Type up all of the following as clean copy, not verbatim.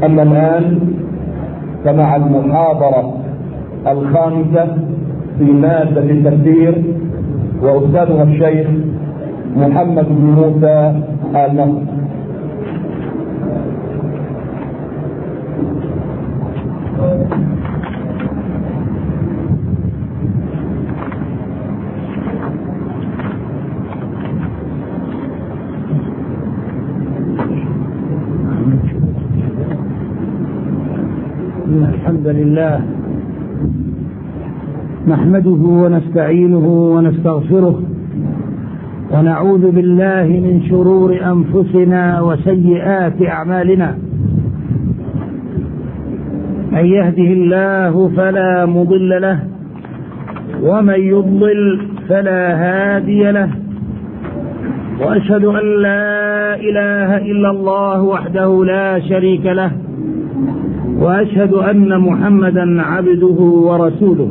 أما الآن فمع المحاضرة الخامسة في مادة التفسير وأستاذنا الشيخ محمد بن موسى آل نصر. الحمد لله نحمده ونستعينه ونستغفره ونعوذ بالله من شرور أنفسنا وسيئات أعمالنا. من يهده الله فلا مضل له ومن يضلل فلا هادي له، وأشهد أن لا إله إلا الله وحده لا شريك له، وأشهد أن محمدا عبده ورسوله.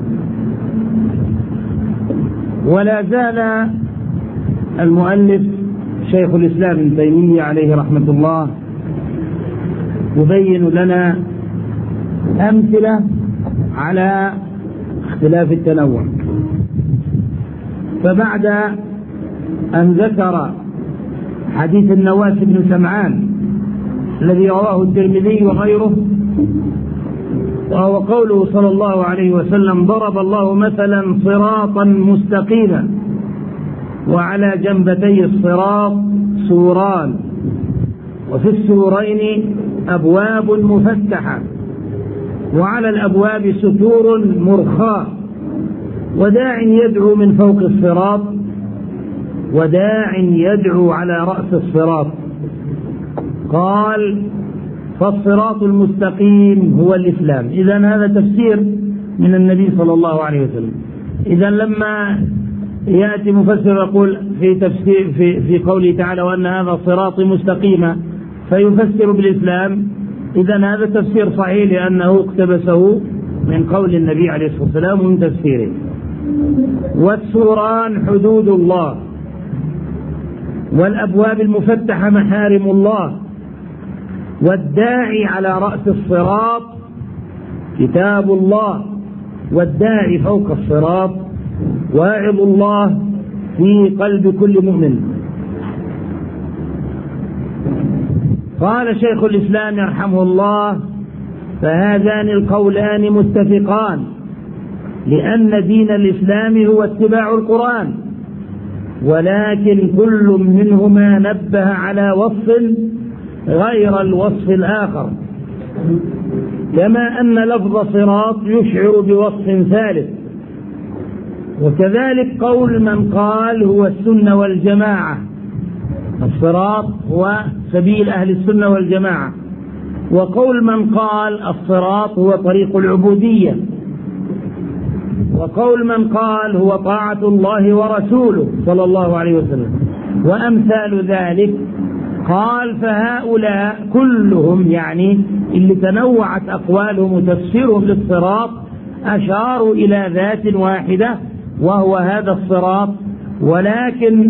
ولا زال المؤلف شيخ الإسلام ابن تيمية عليه رحمة الله يبين لنا أمثلة على اختلاف التنوع. فبعد أن ذكر حديث النواس بن سمعان الذي رواه الترمذي وغيره، وهو قوله صلى الله عليه وسلم: ضرب الله مثلا صراطا مستقيما وعلى جنبتي الصراط سوران وفي السورين أبواب مفتحة وعلى الأبواب ستور مرخاة وداع يدعو من فوق الصراط وداع يدعو على رأس الصراط. قال: فالصراط المستقيم هو الإسلام. إذن هذا تفسير من النبي صلى الله عليه وسلم. إذن لما يأتي مفسر يقول في تفسير في قوله تعالى: وأن هذا صراطي مستقيما، فيفسر بالإسلام، إذن هذا تفسير صحيح لأنه اقتبسه من قول النبي عليه الصلاة والسلام ومن تفسيره. والسوران حدود الله، والأبواب المفتحة محارم الله، والداعي على رأس الصراط كتاب الله، والداعي فوق الصراط واعظ الله في قلب كل مؤمن. قال شيخ الإسلام رحمه الله: فهذان القولان متفقان، لأن دين الإسلام هو اتباع القرآن، ولكن كل منهما نبه على وصف غير الوصف الآخر، كما أن لفظ صراط يشعر بوصف ثالث. وكذلك قول من قال هو السنة والجماعة، الصراط هو سبيل أهل السنة والجماعة، وقول من قال الصراط هو طريق العبودية، وقول من قال هو طاعة الله ورسوله صلى الله عليه وسلم، وأمثال ذلك. قال: فهؤلاء كلهم، يعني اللي تنوعت أقوالهم وتفسيرهم للصراط، أشاروا إلى ذات واحدة وهو هذا الصراط، ولكن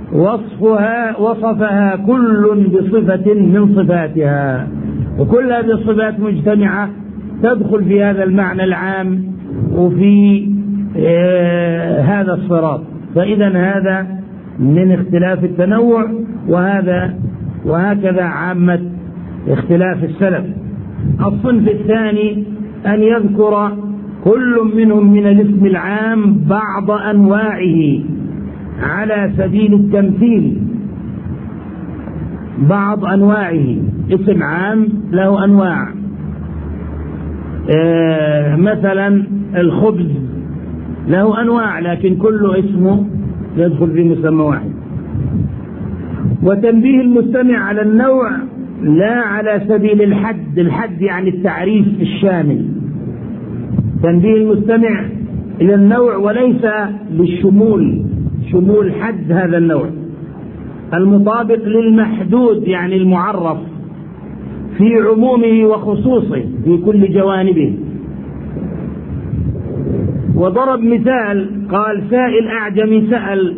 وصفها كل بصفة من صفاتها، وكل هذه الصفات مجتمعة تدخل في هذا المعنى العام وفي هذا الصراط. فإذا هذا من اختلاف التنوع، وهكذا عامة اختلاف السلف. الصنف الثاني أن يذكر كل منهم من الاسم العام بعض أنواعه على سبيل التمثيل. بعض أنواعه، اسم عام له أنواع، مثلا الخبز له أنواع، لكن كل اسمه يدخل في مسمى واحد. وتنبيه المستمع على النوع لا على سبيل الحد يعني التعريف الشامل. تنبيه المستمع إلى النوع وليس للشمول، شمول حد هذا النوع، المطابق للمحدود يعني المعرف في عمومه وخصوصه في كل جوانبه. وضرب مثال، قال: سائل أعجمي سأل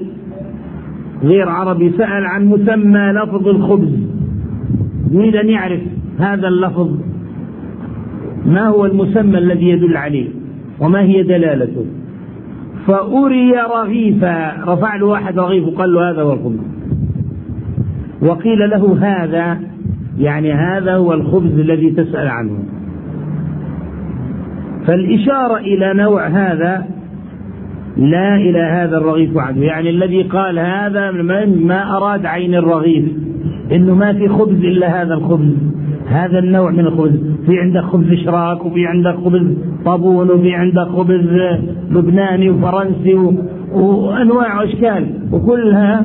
غير عربي سأل عن مسمى لفظ الخبز، يريد أن يعرف هذا اللفظ ما هو المسمى الذي يدل عليه وما هي دلالته. فأري رغيفا، رفع له واحد رغيف وقال له هذا هو الخبز، وقيل له هذا يعني هذا هو الخبز الذي تسأل عنه. فالإشارة إلى نوع هذا لا إلى هذا الرغيف وحده، يعني الذي قال هذا ما أراد عين الرغيف، إنه ما في خبز إلا هذا الخبز، هذا النوع من الخبز. في عندك خبز شراك، وفي عندك خبز طابون، وفي عندك خبز لبناني وفرنسي وأنواع وأشكال، وكلها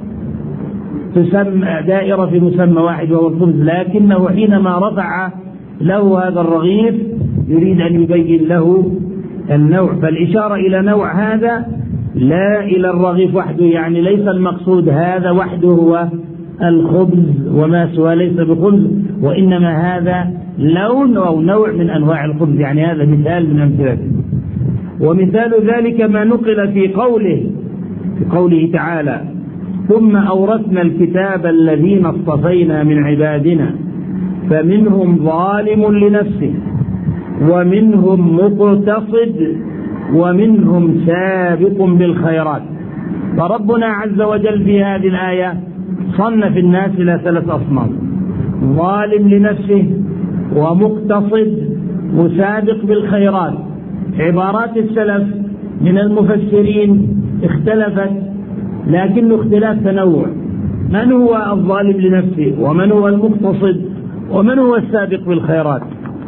تسمى دائرة في مسمى واحد وهو الخبز. لكنه حينما رفع له هذا الرغيف يريد أن يبين له النوع، فالإشارة إلى نوع هذا لا إلى الرغيف وحده، يعني ليس المقصود هذا وحده هو الخبز وما سوى ليس بخبز، وإنما هذا لون أو نوع من أنواع الخبز، يعني هذا مثال من أمثلته. ومثال ذلك ما نقل في قوله تعالى: ثم أورثنا الكتاب الذين اصطفينا من عبادنا فمنهم ظالم لنفسه ومنهم مقتصد ومنهم سابق بالخيرات. فربنا عز وجل في هذه الآية صنف الناس إلى 3 أصناف: ظالم لنفسه ومقتصد وسابق بالخيرات. عبارات السلف من المفسرين اختلفت، لكنه اختلاف تنوع: من هو الظالم لنفسه، ومن هو المقتصد، ومن هو السابق بالخيرات.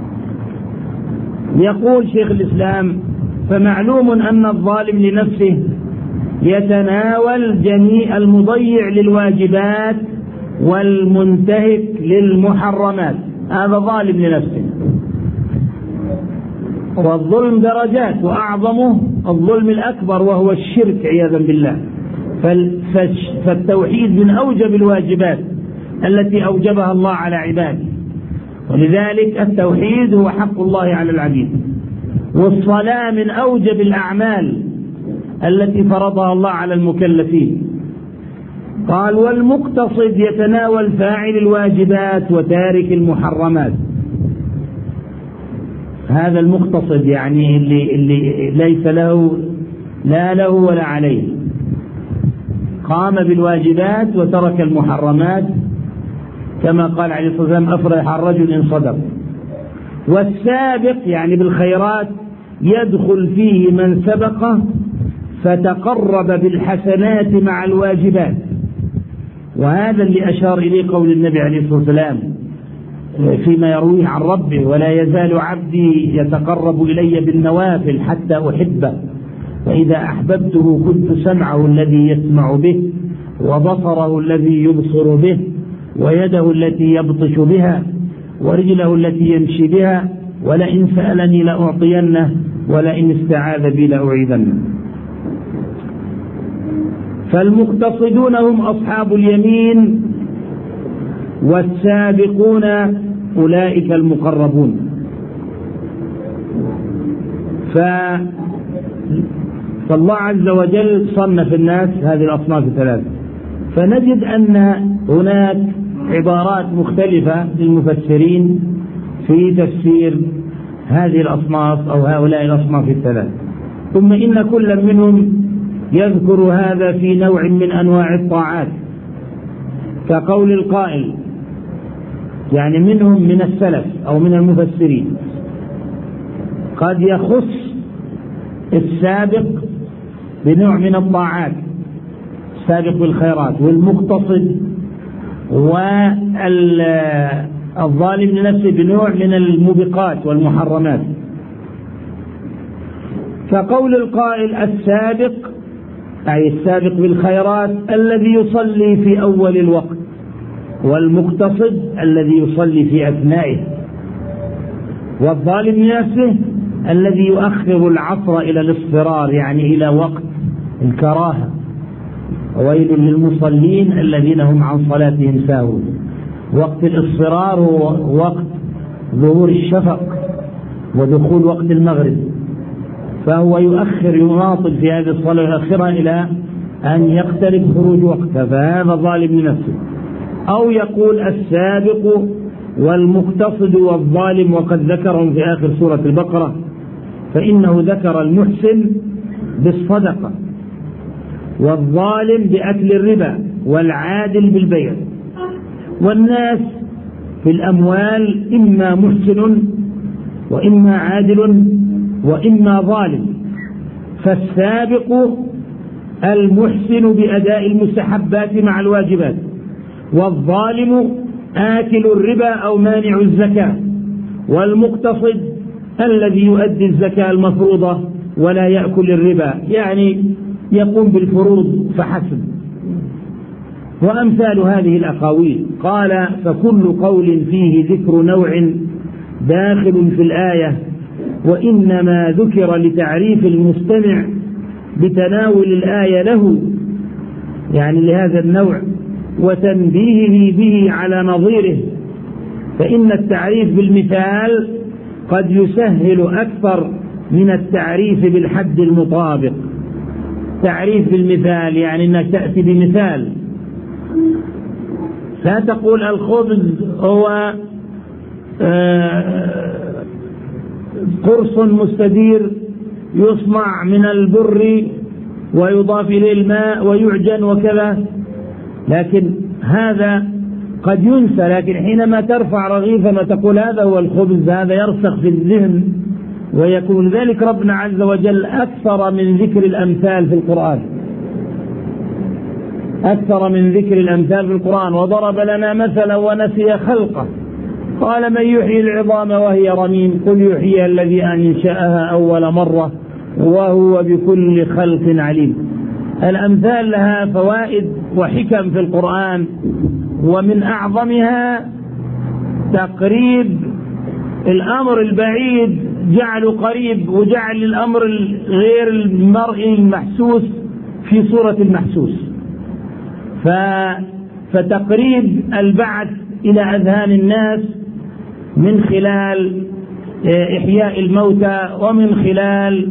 يقول شيخ الإسلام: فمعلوم أن الظالم لنفسه يتناول جميع المضيع للواجبات والمنتهك للمحرمات، هذا ظالم لنفسه. والظلم درجات، وأعظمه الظلم الأكبر وهو الشرك عياذا بالله. فالتوحيد من أوجب الواجبات التي أوجبها الله على عباده، ولذلك التوحيد هو حق الله على العبيد. والصلاة من أوجب الأعمال التي فرضها الله على المكلفين. قال: والمقتصد يتناول فاعل الواجبات وتارك المحرمات. هذا المقتصد يعني اللي ليس له لا له ولا عليه، قام بالواجبات وترك المحرمات، كما قال عليه الصلاة والسلام: أفرح الرجل إن صدق. والسابق يعني بالخيرات يدخل فيه من سبقه فتقرب بالحسنات مع الواجبات. وهذا اللي أشار إليه قول النبي عليه الصلاة والسلام فيما يرويه عن ربه: ولا يزال عبدي يتقرب إلي بالنوافل حتى أحبه، فإذا أحببته كنت سمعه الذي يسمع به، وبصره الذي يبصر به، ويده التي يبطش بها، ورجله التي يمشي بها، ولئن سألني لأعطينه، ولئن استعاذ بي لأعيذنه. فالمقتصدون هم أصحاب اليمين، والسابقون أولئك المقربون. فالله عز وجل صنف الناس هذه الأصناف الثلاثة. فنجد أن هناك عبارات مختلفة للمفسرين في تفسير هذه الأصناف أو هؤلاء الأصناف الثلاثة، ثم إن كل منهم يذكر هذا في نوع من أنواع الطاعات، كقول القائل، يعني منهم من السلف أو من المفسرين قد يخص السابق بنوع من الطاعات، السابق بالخيرات، والمقتصد والظالم لنفسه بنوع من الموبقات والمحرمات. كقول القائل: السابق أي السابق بالخيرات الذي يصلي في أول الوقت، والمقتصد الذي يصلي في أثنائه، والظالم لنفسه الذي يؤخر العصر إلى الاصفرار، يعني إلى وقت الكراهة. ويل للمصلين الذين هم عن صلاتهم ساهون. وقت الاصفرار هو وقت ظهور الشفق ودخول وقت المغرب، فهو يماطل في هذه الصلاة ويؤخرها إلى أن يقترب خروج وقتها، فهذا ظالم لنفسه. أو يقول: السابق والمقتصد والظالم، وقد ذكرهم في آخر سورة البقرة، فإنه ذكر المحسن بالصدقة، والظالم بأكل الربا، والعادل بالبيع. والناس في الأموال إما محسن وإما عادل وإما ظالم، فالسابق المحسن بأداء المستحبات مع الواجبات، والظالم آكل الربا أو مانع الزكاة، والمقتصد الذي يؤدي الزكاة المفروضة ولا يأكل الربا، يعني يقوم بالفروض فحسب. وأمثال هذه الأقاويل. قال: فكل قول فيه ذكر نوع داخل في الآية، وإنما ذكر لتعريف المستمع بتناول الآية له، يعني لهذا النوع، وتنبيهه به على نظيره، فإن التعريف بالمثال قد يسهل أكثر من التعريف بالحد المطابق. تعريف بالمثال يعني أنك تأتي بمثال، لا تقول الخبز هو قرص مستدير يصنع من البر ويضاف إليه الماء ويعجن وكذا، لكن هذا قد ينسى. لكن حينما ترفع رغيفا وتقول هذا هو الخبز، هذا يرسخ في الذهن، ويكون ذلك ربنا عز وجل أكثر من ذكر الأمثال في القرآن، أكثر من ذكر الأمثال في القرآن. وضرب لنا مثلا ونسي خلقه، قال: من يحيي العظام وهي رميم، قل يحييها الذي أنشأها أول مرة وهو بكل خلق عليم. الأمثال لها فوائد وحكم في القرآن، ومن أعظمها تقريب الأمر البعيد جعله قريب، وجعل الأمر غير المرئي المحسوس في صورة المحسوس. فتقريب البعث إلى أذهان الناس من خلال إحياء الموتى، ومن خلال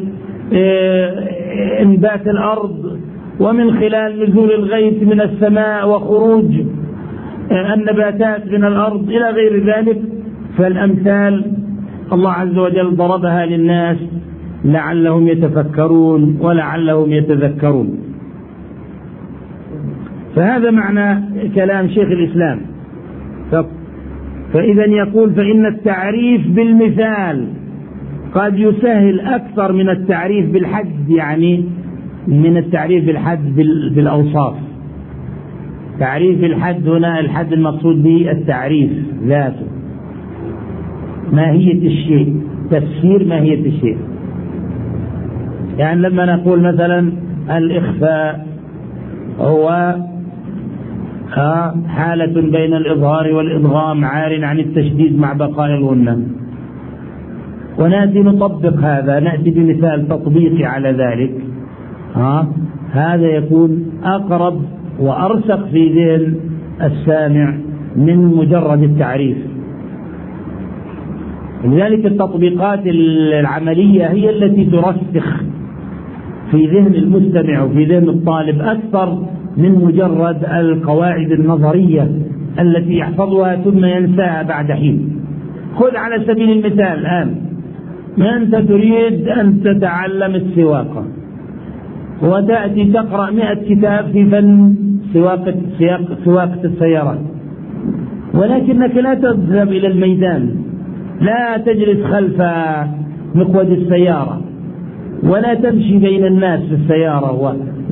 انبات الأرض، ومن خلال نزول الغيث من السماء وخروج النباتات من الأرض إلى غير ذلك. فالأمثال الله عز وجل ضربها للناس لعلهم يتفكرون ولعلهم يتذكرون. فهذا معنى كلام شيخ الإسلام. فإذا يقول: فإن التعريف بالمثال قد يسهل أكثر من التعريف بالحد، يعني من التعريف بالحد بالأوصاف. تعريف بالحد هنا الحد المقصود به التعريف ذاته، ماهية الشيء، تفسير ماهية الشيء. يعني لما نقول مثلا الإخفاء هو حالة بين الإظهار والإدغام عار عن التشديد مع بقاء الغنة، ونأتي نطبق هذا، نأتي بمثال تطبيقي على ذلك، هذا يكون أقرب وأرسخ في ذهن السامع من مجرد التعريف. لذلك التطبيقات العملية هي التي ترسخ في ذهن المستمع وفي ذهن الطالب أكثر من مجرد القواعد النظرية التي يحفظها ثم ينساها بعد حين. خذ على سبيل المثال الآن، أنت تريد أن تتعلم السواقة، وتأتي تقرأ 100 كتاب في فن سواقة السيارات، ولكنك لا تذهب إلى الميدان، لا تجلس خلف مقود السيارة، ولا تمشي بين الناس في السيارة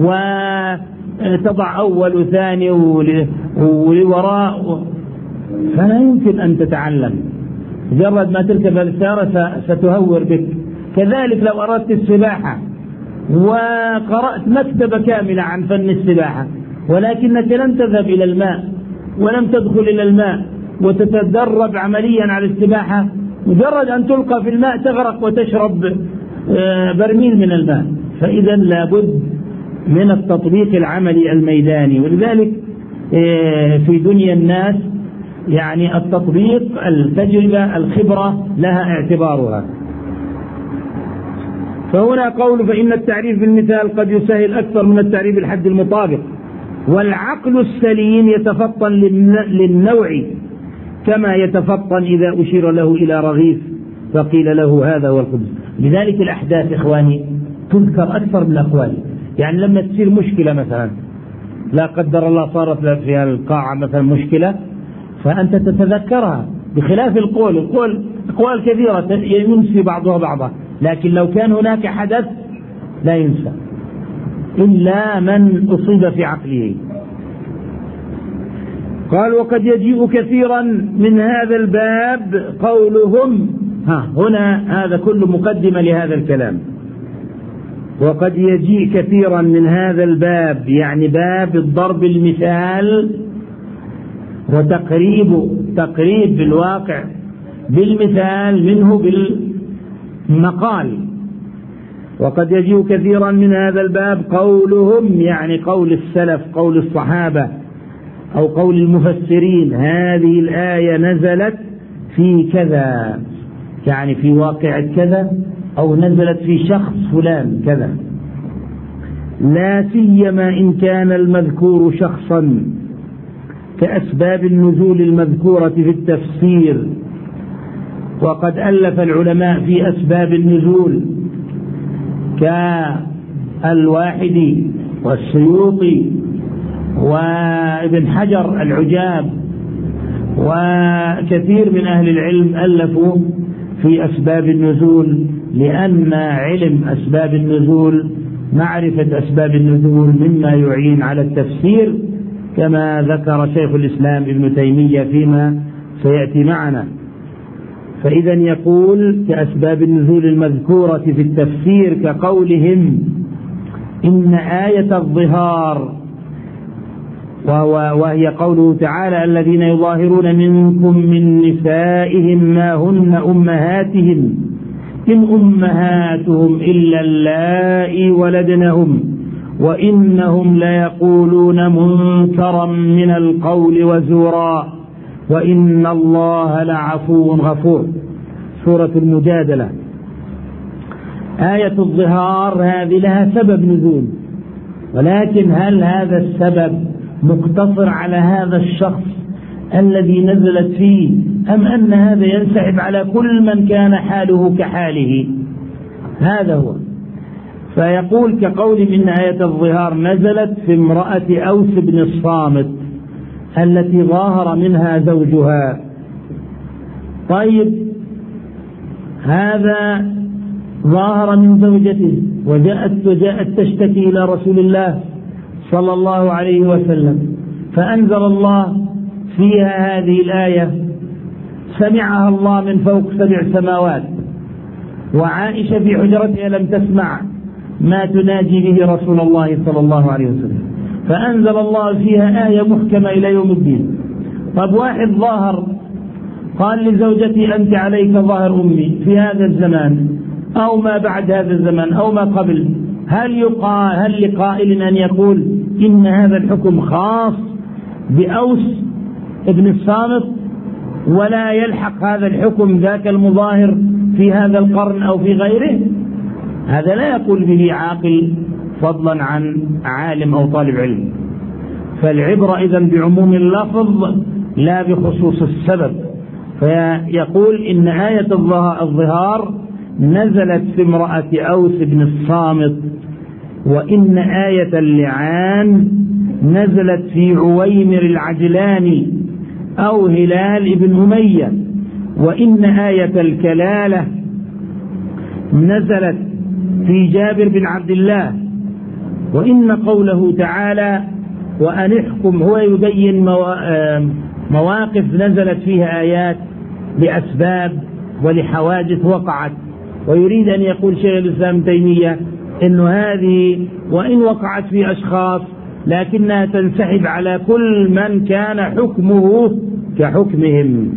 وتضع أول وثاني ولوراء، فلا يمكن أن تتعلم. مجرد ما تركب السيارة ستهور بك. كذلك لو أردت السباحة وقرأت مكتبة كاملة عن فن السباحة، ولكنك لم تذهب إلى الماء ولم تدخل إلى الماء وتتدرب عمليا على السباحة، مجرد أن تلقى في الماء تغرق وتشرب برميل من الماء. فإذا لابد من التطبيق العملي الميداني. ولذلك في دنيا الناس يعني التطبيق، التجربة، الخبرة لها اعتبارها. فهنا قول: فإن التعريف بالمثال قد يسهل أكثر من التعريف بالحد المطابق، والعقل السليم يتفطن للنوع كما يتفطن إذا أشير له إلى رغيف فقيل له هذا هو الخبز. لذلك الأحداث إخواني تذكر أكثر من الأقوال. يعني لما تصير مشكلة مثلا لا قدر الله صارت في القاعة مثلا مشكلة فأنت تتذكرها، بخلاف القول أقوال كثيرة ينسي بعضها بعضا، لكن لو كان هناك حدث لا ينسى إلا من أصيب في عقله. قال وقد يجيء كثيرا من هذا الباب قولهم، هنا هذا كله مقدمة لهذا الكلام، وقد يجيء كثيرا من هذا الباب يعني باب الضرب المثال وتقريب بالواقع بالمثال منه بالمقال. وقد يجيء كثيرا من هذا الباب قولهم يعني قول السلف، قول الصحابة أو قول المفسرين، هذه الآية نزلت في كذا، يعني في واقع كذا، أو نزلت في شخص فلان كذا، لا سيما إن كان المذكور شخصا كأسباب النزول المذكورة في التفسير. وقد ألف العلماء في أسباب النزول كالواحدي والسيوطي وابن حجر العجاب وكثير من أهل العلم ألفوا في أسباب النزول، لأن علم أسباب النزول، معرفة أسباب النزول مما يعين على التفسير، كما ذكر شيخ الإسلام ابن تيمية فيما سيأتي معنا. فإذا يقول كأسباب النزول المذكورة في التفسير كقولهم إن آية الظهار، وهي قوله تعالى الذين يظاهرون منكم من نسائهم ما هن أمهاتهم إن أمهاتهم إلا اللائي ولدنهم وإنهم ليقولون منكرا من القول وزورا وإن الله لعفو غفور. سورة المجادلة. آية الظهار هذه لها سبب نزول، ولكن هل هذا السبب مقتصر على هذا الشخص الذي نزلت فيه، أم أن هذا ينسحب على كل من كان حاله كحاله؟ هذا هو. فيقول كقول إن آية الظهار نزلت في امرأة أوس بن الصامت التي ظاهر منها زوجها. طيب هذا ظاهر من زوجته وجاءت تشتكي إلى رسول الله صلى الله عليه وسلم، فأنزل الله فيها هذه الآية، سمعها الله من فوق 7 سماوات، وعائشة في حجرتها لم تسمع ما تناجي به رسول الله صلى الله عليه وسلم، فأنزل الله فيها آية محكمة إلى يوم الدين. طب واحد ظاهر قال لزوجتي أنت عليك ظاهر أمي في هذا الزمان أو ما بعد هذا الزمان أو ما قبل، هل لقائل أن يقول إن هذا الحكم خاص بأوس ابن الصامت ولا يلحق هذا الحكم ذاك المظاهر في هذا القرن أو في غيره؟ هذا لا يقول به عاقل فضلا عن عالم أو طالب علم. فالعبرة إذن بعموم اللفظ لا بخصوص السبب. فيقول إن آية الظهار نزلت في امرأة أوس بن الصامت، وإن آية اللعان نزلت في عويمر العجلاني أو هلال بن أمية، وإن آية الكلالة نزلت في جابر بن عبد الله، وإن قوله تعالى وأن احكم هو يبين مواقف نزلت فيها آيات لأسباب ولحوادث وقعت. ويريد أن يقول شيخ الإسلام تيمية إن هذه وإن وقعت في أشخاص لكنها تنسحب على كل من كان حكمه كحكمهم.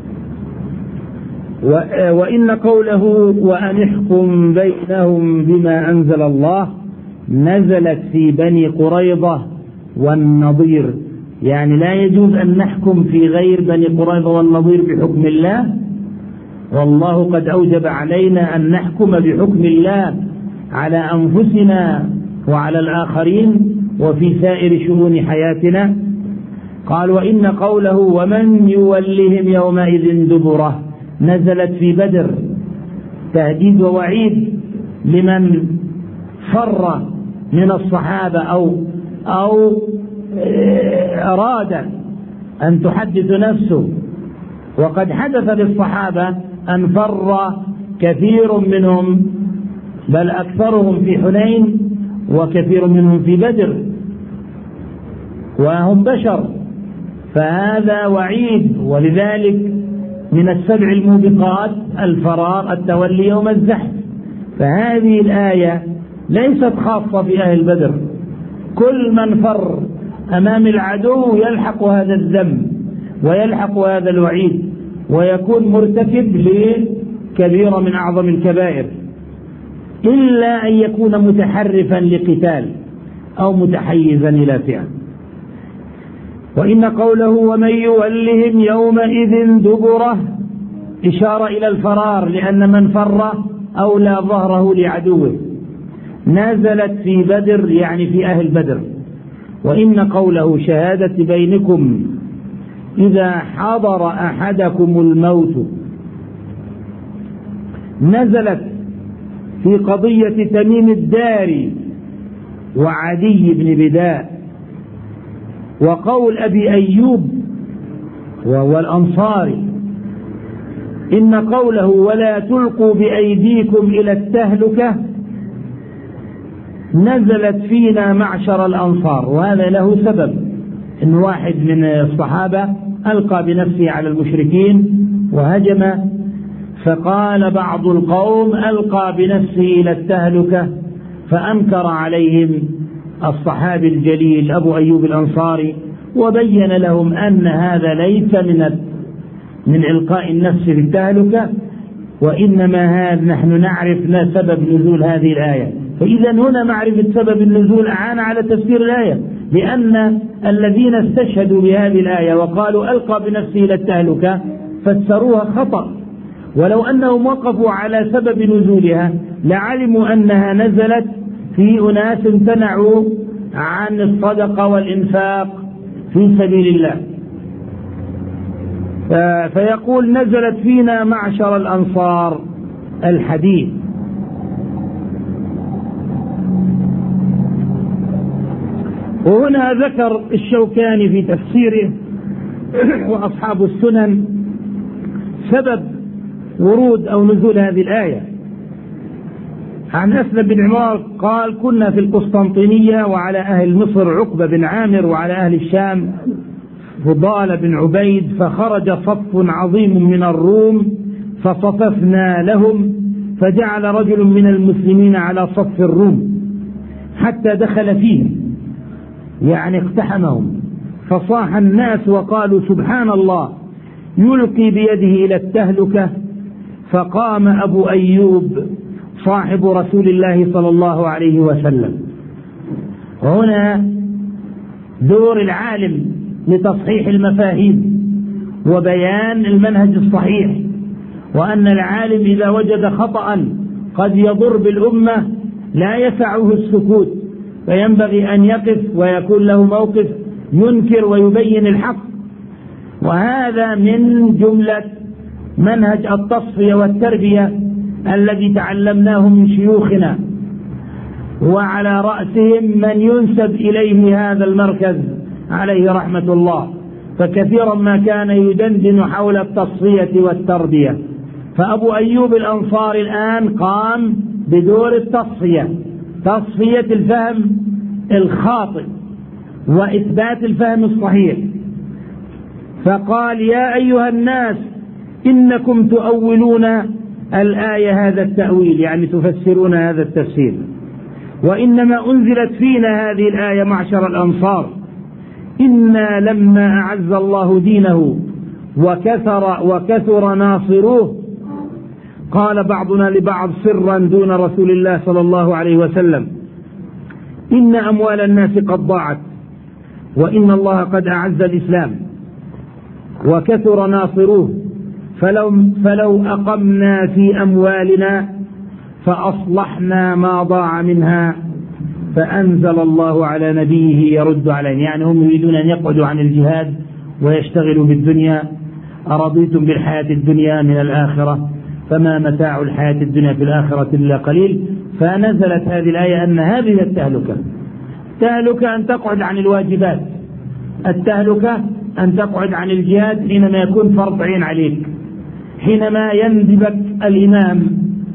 وإن قوله وأن احكم بينهم بما أنزل الله نزلت في بني قريظة والنضير، يعني لا يجوز أن نحكم في غير بني قريظة والنضير بحكم الله، والله قد أوجب علينا أن نحكم بحكم الله على أنفسنا وعلى الآخرين وفي سائر شؤون حياتنا. قال وإن قوله ومن يولهم يومئذ دبره نزلت في بدر، تهديد ووعيد لمن فر من الصحابة أو أراد أن تحدث نفسه. وقد حدث للصحابة أن فر كثير منهم، بل أكثرهم في حنين وكثير منهم في بدر، وهم بشر، فهذا وعيد. ولذلك من السبع الموبقات الفرار التولي يوم الزحف. فهذه الآية ليست خاصة بأهل بدر، كل من فر أمام العدو يلحق هذا الذنب ويلحق هذا الوعيد، ويكون مرتكب لكبيرة من أعظم الكبائر، إلا أن يكون متحرفا لقتال أو متحيزا إلى فئة. وإن قوله ومن يولهم يومئذ دبره إشارة إلى الفرار، لأن من فر أولى ظهره لعدوه. نزلت في بدر يعني في أهل بدر. وإن قوله شهادة بينكم إذا حضر أحدكم الموت نزلت في قضية تميم الداري وعدي بن بداء. وقول أبي أيوب وهو الأنصاري إن قوله ولا تلقوا بأيديكم إلى التهلكة نزلت فينا معشر الأنصار. وهذا له سبب، إن واحد من الصحابة ألقى بنفسه على المشركين وهجم، فقال بعض القوم ألقى بنفسه إلى التهلكة، فأنكر عليهم الصحابي الجليل أبو أيوب الأنصاري، وبين لهم أن هذا ليس من إلقاء النفس في التهلكة، وإنما هذا نحن نعرف سبب نزول هذه الآية. فإذا هنا معرفة سبب النزول أعان على تفسير الآية، لأن الذين استشهدوا بهذه الآية وقالوا ألقى بنفسه إلى التهلكة فسروها خطأ، ولو أنهم وقفوا على سبب نزولها لعلموا أنها نزلت في أناس امتنعوا عن الصدقة والإنفاق في سبيل الله. فيقول نزلت فينا معشر الأنصار الحديث. وهنا ذكر الشوكاني في تفسيره وأصحاب السنن سبب ورود أو نزول هذه الآية. عن أسلم بن عمار قال كنا في القسطنطينية وعلى أهل مصر عقبة بن عامر وعلى أهل الشام فضال بن عبيد، فخرج صف عظيم من الروم فصففنا لهم، فجعل رجل من المسلمين على صف الروم حتى دخل فيهم، يعني اقتحمهم، فصاح الناس وقالوا سبحان الله يلقي بيده إلى التهلكة. فقام أبو أيوب صاحب رسول الله صلى الله عليه وسلم. وهنا دور العالم لتصحيح المفاهيم وبيان المنهج الصحيح، وأن العالم إذا وجد خطأ قد يضر بالأمة لا يسعه السكوت، فينبغي أن يقف ويكون له موقف ينكر ويبين الحق. وهذا من جملة منهج التصفية والتربية الذي تعلمناه من شيوخنا، وعلى رأسهم من ينسب إليه هذا المركز عليه رحمة الله، فكثيرا ما كان يدندن حول التصفية والتربية. فأبو أيوب الأنصاري الآن قام بدور التصفية، تصفية الفهم الخاطئ وإثبات الفهم الصحيح. فقال يا أيها الناس إنكم تؤولون الآية هذا التأويل، يعني تفسرون هذا التفسير، وإنما أنزلت فينا هذه الآية معشر الأنصار إنا لما أعز الله دينه وكثر ناصروه قال بعضنا لبعض سرا دون رسول الله صلى الله عليه وسلم إن أموال الناس قد ضاعت وإن الله قد أعز الإسلام وكثر ناصروه، فلو أقمنا في أموالنا فأصلحنا ما ضاع منها. فأنزل الله على نبيه يرد عليهم، يعني هم يريدون أن يقعدوا عن الجهاد ويشتغل بالدنيا. أرضيتم بالحياة الدنيا من الآخرة فما متاع الحياة الدنيا في الآخرة إلا قليل. فنزلت هذه الآية أن هذه التهلكة أن تقعد عن الواجبات، التهلكة أن تقعد عن الجهاد حينما يكون فرض عين عليك، حينما يندبك الإمام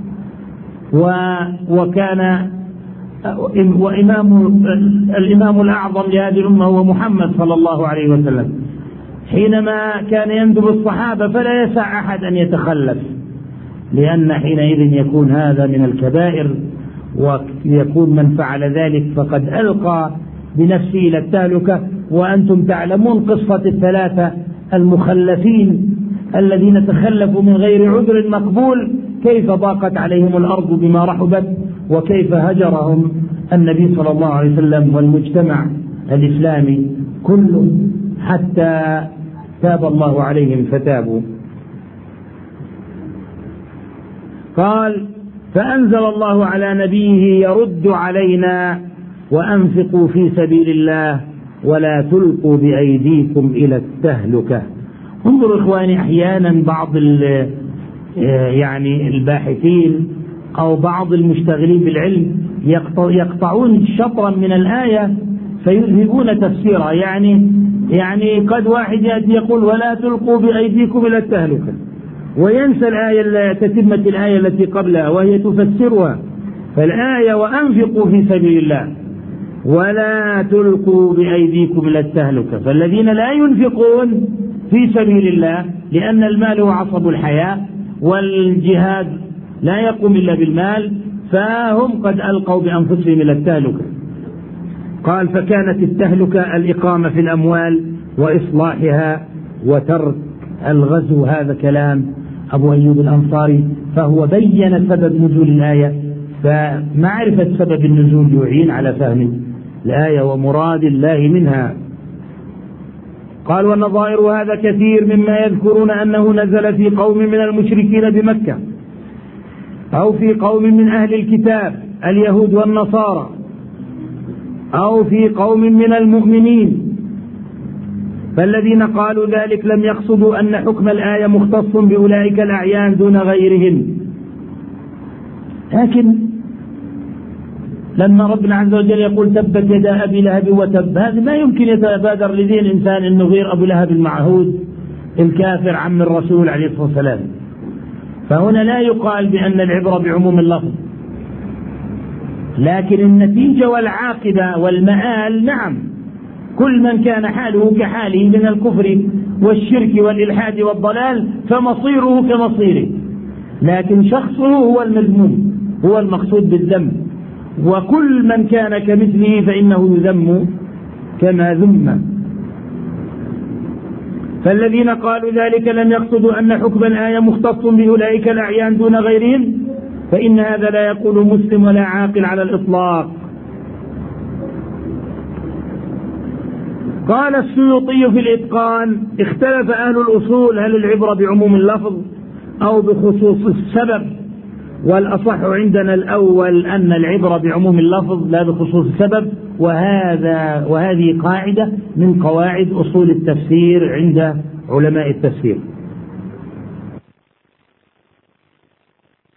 وكان الإمام الأعظم لهذه الأمة هو محمد صلى الله عليه وسلم، حينما كان يندب الصحابة فلا يسع أحد أن يتخلف، لأن حينئذ يكون هذا من الكبائر، ويكون من فعل ذلك فقد ألقى بنفسه إلى التهلكة. وأنتم تعلمون قصة الثلاثة المخلفين الذين تخلفوا من غير عذر مقبول، كيف ضاقت عليهم الأرض بما رحبت، وكيف هجرهم النبي صلى الله عليه وسلم والمجتمع الإسلامي كله حتى تاب الله عليهم فتابوا. قال: فأنزل الله على نبيه يرد علينا وأنفقوا في سبيل الله ولا تلقوا بأيديكم إلى التهلكة. انظروا إخواني، أحيانا بعض الباحثين أو بعض المشتغلين بالعلم يقطعون شطرا من الآية فيذهبون تفسيرها. يعني قد واحد يأتي يقول ولا تلقوا بأيديكم إلى التهلكة، وينسى الآية تتمة الآية التي قبلها وهي تفسرها. فالآية وأنفقوا في سبيل الله ولا تلقوا بأيديكم إلى التهلكة. فالذين لا ينفقون في سبيل الله، لأن المال هو عصب الحياة والجهاد لا يقوم إلا بالمال، فهم قد ألقوا بأنفسهم إلى التهلكة. قال: فكانت التهلكة الإقامة في الأموال وإصلاحها وترك الغزو. هذا كلام أبو أيوب الأنصاري، فهو بين سبب نزول الآية. فمعرفة سبب النزول يعين على فهم الآية ومراد الله منها. قال: والنظائر هذا كثير مما يذكرون أنه نزل في قوم من المشركين بمكة أو في قوم من أهل الكتاب اليهود والنصارى أو في قوم من المؤمنين. فالذين قالوا ذلك لم يقصدوا أن حكم الآية مختص بأولئك الأعيان دون غيرهم. لكن لما ربنا عز وجل يقول تبت يدا أبي لهب وتب، هذا ما يمكن يتبادر لذهن الإنسان أنه غير أبو لهب المعهود الكافر عم الرسول عليه الصلاة والسلام. فهنا لا يقال بأن العبرة بعموم اللفظ، لكن النتيجة والعاقبة والمآل نعم، كل من كان حاله كحاله من الكفر والشرك والإلحاد والضلال فمصيره كمصيره، لكن شخصه هو المذموم، هو المقصود بالذم، وكل من كان كمثله فإنه يذم كما ذم. فالذين قالوا ذلك لم يقصدوا أن حكم الآية مختص بأولئك الأعيان دون غيرهم، فإن هذا لا يقول مسلم ولا عاقل على الإطلاق. قال السيوطي في الإتقان: اختلف أهل الأصول هل العبرة بعموم اللفظ أو بخصوص السبب، والأصح عندنا الأول أن العبرة بعموم اللفظ لا بخصوص السبب، وهذه قاعدة من قواعد أصول التفسير عند علماء التفسير.